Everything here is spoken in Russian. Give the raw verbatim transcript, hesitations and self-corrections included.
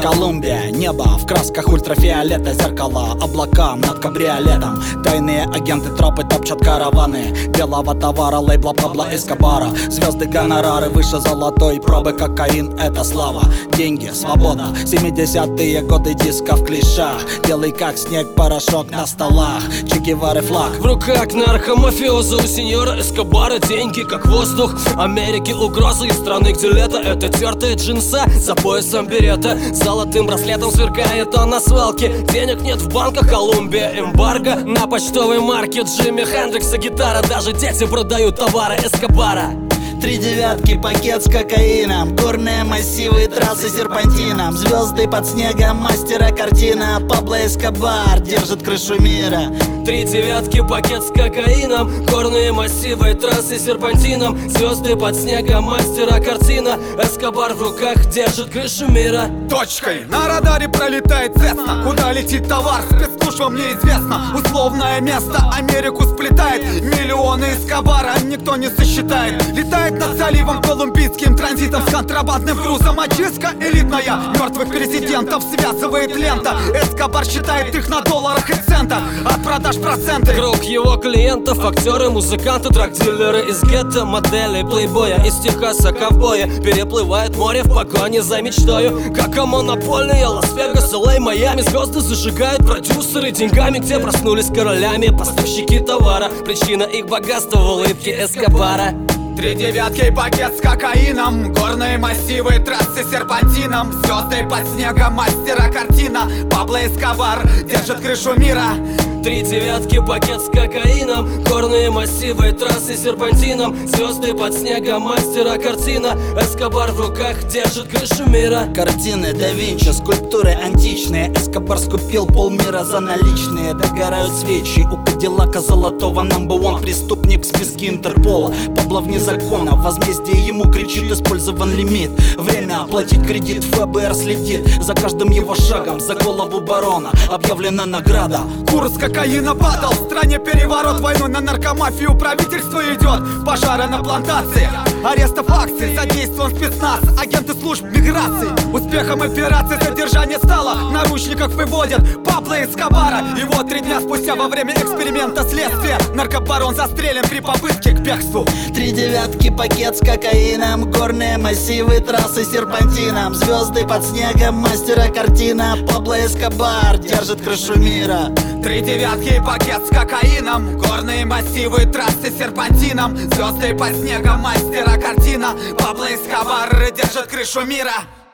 Колумбия, небо в красках ультрафиолета, зеркала облакам над кабриолетом. Тайные агенты тропы топчат караваны белого товара, лейбла Пабло Эскобара. Звезды, гонорары выше золотой пробы. Кокаин — это слава, деньги, свобода. Семидесятые годы диска в клишах, белый как снег, порошок на столах, Че Гевары флаг. В руках наркомафиоза у сеньора Эскобара. Деньги как воздух Америки, угрозы из страны, где лето — это тертые джинсы, за поясом берета, золотым браслетом сверкает он на свалке. Денег нет в банках, Колумбия, эмбарго на почтовой марке. Джимми Хендрикса гитара, даже дети продают товары Эскобара. Три девятки, пакет с кокаином, горные массивы, трассы серпантином, звезды под снегом, мастера картина. Пабло Эскобар держит крышу мира. Три девятки, пакет с кокаином, горные массивы, трассы серпантином, звезды под снегом, мастера картина. Эскобар в руках держит крышу мира. Точкой на радаре пролетает Цесна. Куда летит товар, спецслужбам неизвестно. Условное место Америку сплетает. Миллионы Эскобара никто не сосчитает. Летает над заливом колумбийским транзитом с контрабандным грузом. Очистка элитная мертвых президентов связывает лента. Эскобар считает их на долларах и центах, от продаж проценты. Круг его клиентов, актеры, музыканты, драгдилеры из гетто, модели, плейбоя из Техаса, ковбоя. Переплывает море в погоне за мечтою. Как монопольные Лас-Вегас, Л А, Майами. Звезды зажигают продюсеры деньгами, где проснулись королями поставщики товара. Причина их богатства в улыбке Эскобара. Три девятки, пакет с кокаином, горные массивы, трассы серпантином, звезды под снегом, мастера картина. Пабло Эскобар держит крышу мира. Три девятки, пакет с кокаином, горные массивы, трассы серпантином, звезды под снегом, мастера картина. Эскобар в руках держит крышу мира. Картины да Винчи, скульптуры античные. Эскобар скупил полмира за наличные. Догорают свечи у Кадиллака золотого. Number one преступник в списке Интерпола. Пабло вне закона, возмездие ему кричит: использован лимит. Время оплатить кредит, Ф Б Р следит за каждым его шагом. За голову барона объявлена награда. Курс кокаина падал, в стране переворот, войну на наркомафию правительство идет. Пожары на плантации, арестов акций, задействован спецназ, агенты служб миграции. Успехом операции задержание стало, в наручниках выводят Пабло Эскобара. И вот три дня спустя во время эксперимента следствия наркобарон застрелен при попытке к бегству. Три девятки, пакет с кокаином, горные массивы, трассы серпантином, звезды под снегом, мастера картина. Пабло Эскобар держит крышу мира. Три девятки, пакет с кокаином, горные массивы, трассы серпантином, звезды под снегом, мастера картина. Пабло Эскобар держит крышу мира.